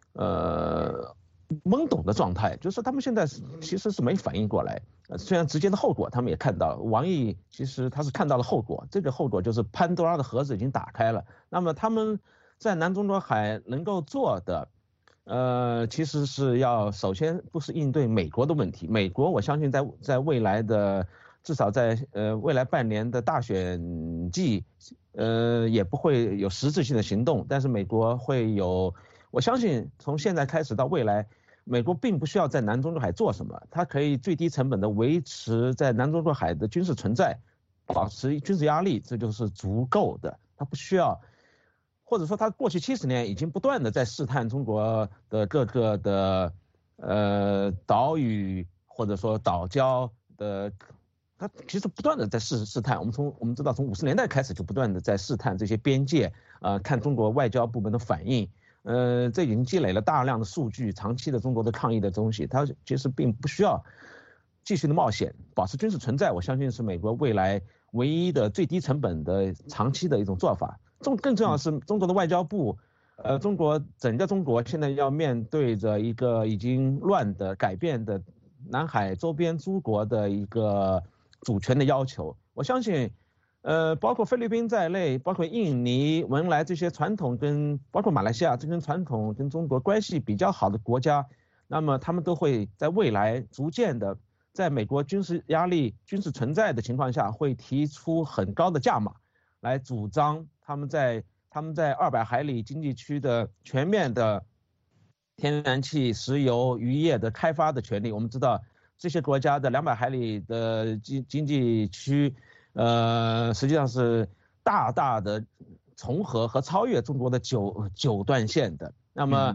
懵懂的状态，就是他们现在其实是没反应过来。虽然直接的后果他们也看到了，王毅其实他是看到了后果，这个后果就是潘多拉的盒子已经打开了。那么他们在南中国海能够做的，其实是要首先不是应对美国的问题，美国我相信在未来的至少在未来半年的大选季，也不会有实质性的行动，但是美国会有，我相信从现在开始到未来。美国并不需要在南中国海做什么，它可以最低成本的维持在南中国海的军事存在，保持军事压力，这就是足够的。它不需要，或者说它过去70年已经不断的在试探中国的各个的岛屿或者说岛礁的，它其实不断的在试探。我们知道从50年代开始就不断的在试探这些边界，看中国外交部门的反应。这已经积累了大量的数据，长期的中国的抗议的东西，它其实并不需要继续的冒险，保持军事存在，我相信是美国未来唯一的最低成本的长期的一种做法。更重要的是，中国的外交部，整个中国现在要面对着一个已经乱的、改变的南海周边诸国的一个主权的要求，我相信。包括菲律宾在内，包括印尼、文莱这些传统包括马来西亚这跟传统跟中国关系比较好的国家，那么他们都会在未来逐渐的，在美国军事压力、军事存在的情况下，会提出很高的价码，来主张他们在200海里经济区的全面的天然气、石油、渔业的开发的权利。我们知道这些国家的200海里的经济区。实际上是大大的重合和超越中国的九段线的。那么，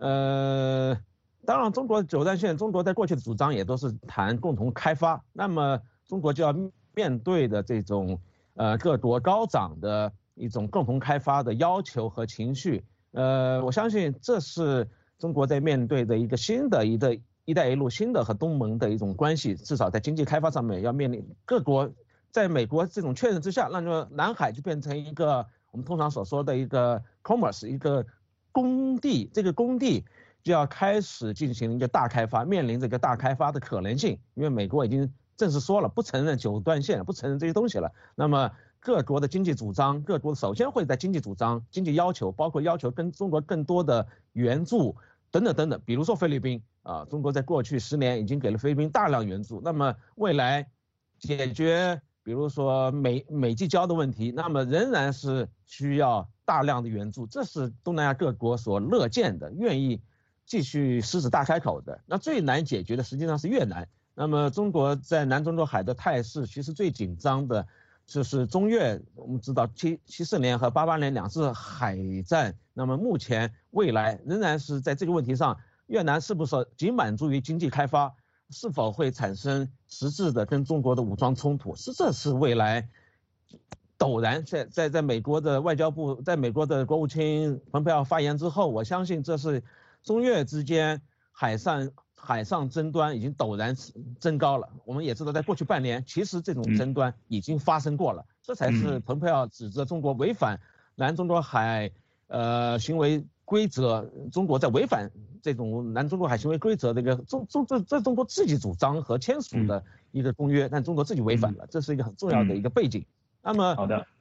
当然中国九段线，中国在过去的主张也都是谈共同开发。那么中国就要面对的这种各国高涨的一种共同开发的要求和情绪。我相信这是中国在面对的一个新的一带一路新的和东盟的一种关系，至少在经济开发上面要面临各国。在美国这种确认之下，那就南海就变成一个我们通常所说的一个 commerce 一个工地，这个工地就要开始进行一个大开发，面临这个大开发的可能性，因为美国已经正式说了不承认九段线，不承认这些东西了。那么各国的经济主张，各国首先会在经济主张、经济要求，包括要求跟中国更多的援助等等等等，比如说菲律宾中国在过去10年已经给了菲律宾大量援助，那么未来解决。比如说美济礁的问题，那么仍然是需要大量的援助，这是东南亚各国所乐见的，愿意继续狮子大开口的。那最难解决的实际上是越南。那么中国在南中国海的态势，其实最紧张的就是中越。我们知道74年和88年2次海战，那么目前未来仍然是在这个问题上，越南是不是仅满足于经济开发？是否会产生实质的跟中国的武装冲突？这是未来陡然在美国的外交部，在美国的国务卿蓬佩奥发言之后，我相信这是中越之间海上争端已经陡然增高了。我们也知道，在过去半年，其实这种争端已经发生过了，这才是蓬佩奥指责中国违反南中国海行为规则，中国在违反这种南中国海行为规则的一个这中国自己主张和签署的一个公约，但中国自己违反了，这是一个很重要的一个背景。那么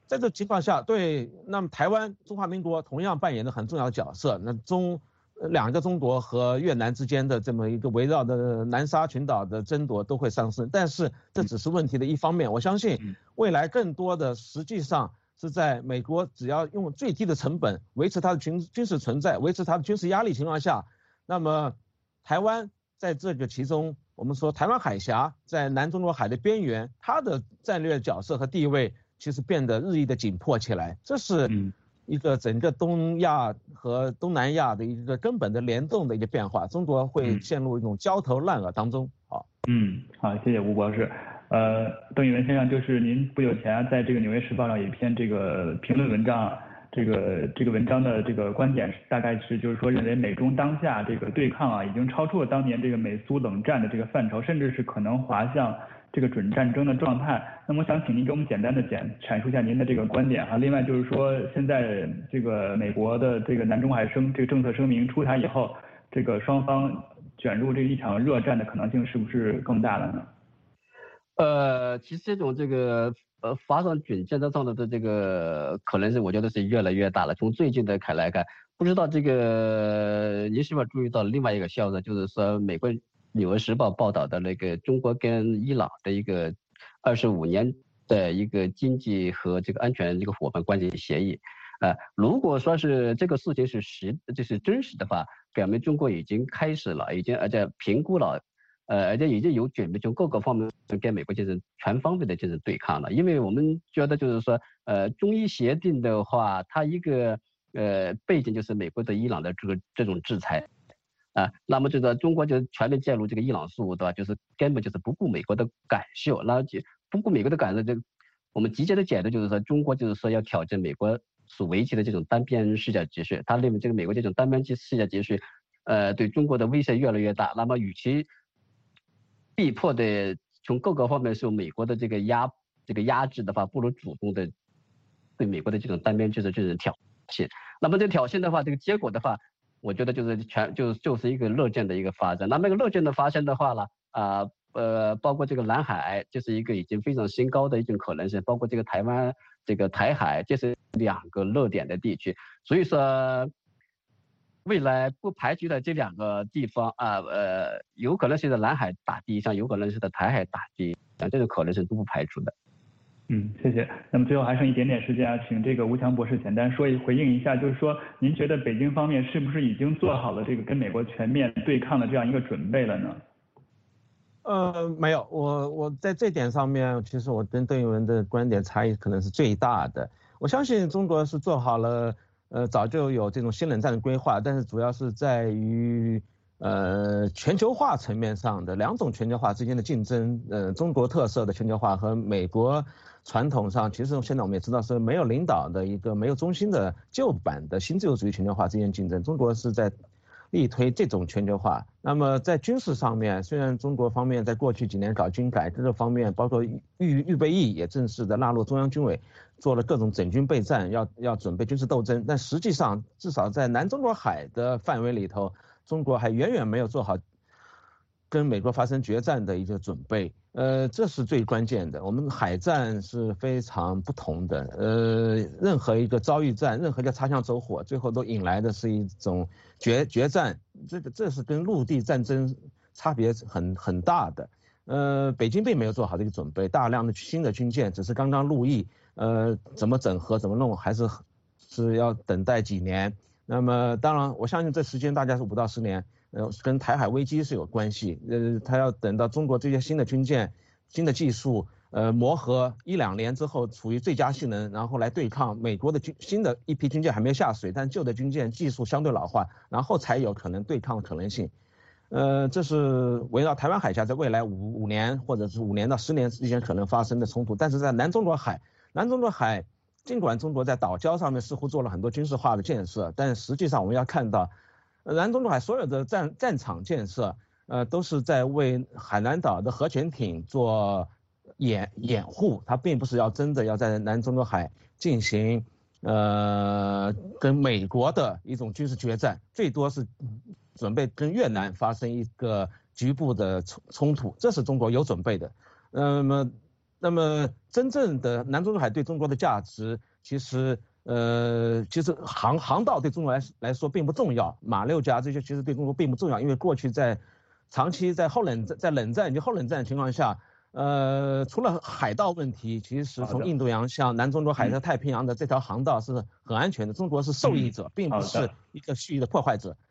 在这情况下，对，那么台湾中华民国同样扮演着很重要的角色。那两个中国和越南之间的这么一个围绕着南沙群岛的争夺都会上升，但是这只是问题的一方面。我相信未来更多的实际上是在美国只要用最低的成本维持它的军事存在，维持它的军事压力情况下，那么台湾在这个其中，我们说台湾海峡在南中国海的边缘，它的战略角色和地位其实变得日益的紧迫起来。这是一个整个东亚和东南亚的一个根本的联动的一个变化，中国会陷入一种焦头烂额当中。好， 好，谢谢吴博士。邓玉文先生，就是您不久前在这个《纽约时报》上有一篇这个评论文章，这个文章的这个观点大概是就是说，认为美中当下这个对抗已经超出了当年这个美苏冷战的这个范畴，甚至是可能滑向这个准战争的状态。那么我想请您给我们简单的阐述一下您的这个观点哈。另外就是说，现在这个美国的这个南中海这个政策声明出台以后，这个双方卷入这一场热战的可能性是不是更大了呢？ 其实这种发生准战争上的这个可能性，我觉得是越来越大了。从最近的来看，不知道您是否注意到另外一个消息，就是说美国《纽约时报》报道的那个中国跟伊朗的一个25年的一个经济和这个安全伙伴关系协议。如果说是这个事情是真实的话，表明中国已经开始了，而且评估了。而且已经有准备从各个方面跟美国进行全方位的进行对抗了。因为我们觉得就是说，中伊协定的话，它一个背景就是美国对伊朗的这种制裁，那么这个中国就全面介入这个伊朗事务的话，就是根本就是不顾美国的感受，然后不顾美国的感受，我们直接的解读就是说，中国就是说要挑战美国所维持的这种单边世界秩序，他认为这个美国这种单边世界秩序，对中国的威胁越来越大。那么与其被迫的从各个方面受美国的这个压制的话，不如主动的对美国的这种单边就是挑衅。那么这挑衅的话，这个结果的话，我觉得就是一个热战的一个发展。那么这个热战的发生的话呢，包括这个南海，这是一个已经非常新高的一种可能性，包括这个台湾、这个台海，这是两个热点的地区。所以说，未来不排除的这两个地方有可能是在南海打第一仗，有可能是在台海打第一仗，这种可能性都不排除的。 谢谢。那么最后还剩一点点时间请这个吴强博士简单回应一下，就是说您觉得北京方面是不是已经做好了这个跟美国全面对抗的这样一个准备了呢？ 没有，我在这点上面，其实我跟邓玉文的观点差异可能是最大的。我相信中国是做好了。早就有这种新冷战的规划，但是主要是在于全球化层面上的两种全球化之间的竞争，中国特色的全球化和美国传统上，其实现在我们也知道是没有领导的一个没有中心的旧版的新自由主义全球化之间竞争，中国是在力推这种全球化。那么在军事上面，虽然中国方面在过去几年搞军改各个方面，包括预备役也正式的纳入中央军委，做了各种整军备战，要准备军事斗争，但实际上至少在南中国海的范围里头，中国还远远没有做好跟美国发生决战的一个准备。这是最关键的。我们海战是非常不同的，任何一个遭遇战，任何一个擦枪走火，最后都引来的是一种决战，这是跟陆地战争差别很大的。北京并没有做好这个准备，大量的新的军舰只是刚刚入役，怎么整合怎么弄，还是要等待几年。那么当然，我相信这时间大概是5到10年。跟台海危机是有关系，他要等到中国这些新的军舰、新的技术，磨合1-2年之后，处于最佳性能，然后来对抗美国的新的一批军舰还没有下水，但旧的军舰技术相对老化，然后才有可能对抗的可能性。这是围绕台湾海峡在未来5年或者是5年到10年之间可能发生的冲突。但是在南中国海，尽管中国在岛礁上面似乎做了很多军事化的建设，但实际上我们要看到。南中国海所有的战场建设，都是在为海南岛的核潜艇做掩护，它并不是真的要在南中国海进行跟美国的一种军事决战，最多是准备跟越南发生一个局部的冲突，这是中国有准备的。那么那么真正的南中国海对中国的价值，其实航道对中国来说并不重要，马六甲这些其实对中国并不重要，因为过去长期在冷战以及后冷战的情况下，除了海盗问题，其实从印度洋向南中国海和太平洋的这条航道是很安全的，中国是受益者，并不是一个蓄意的破坏者。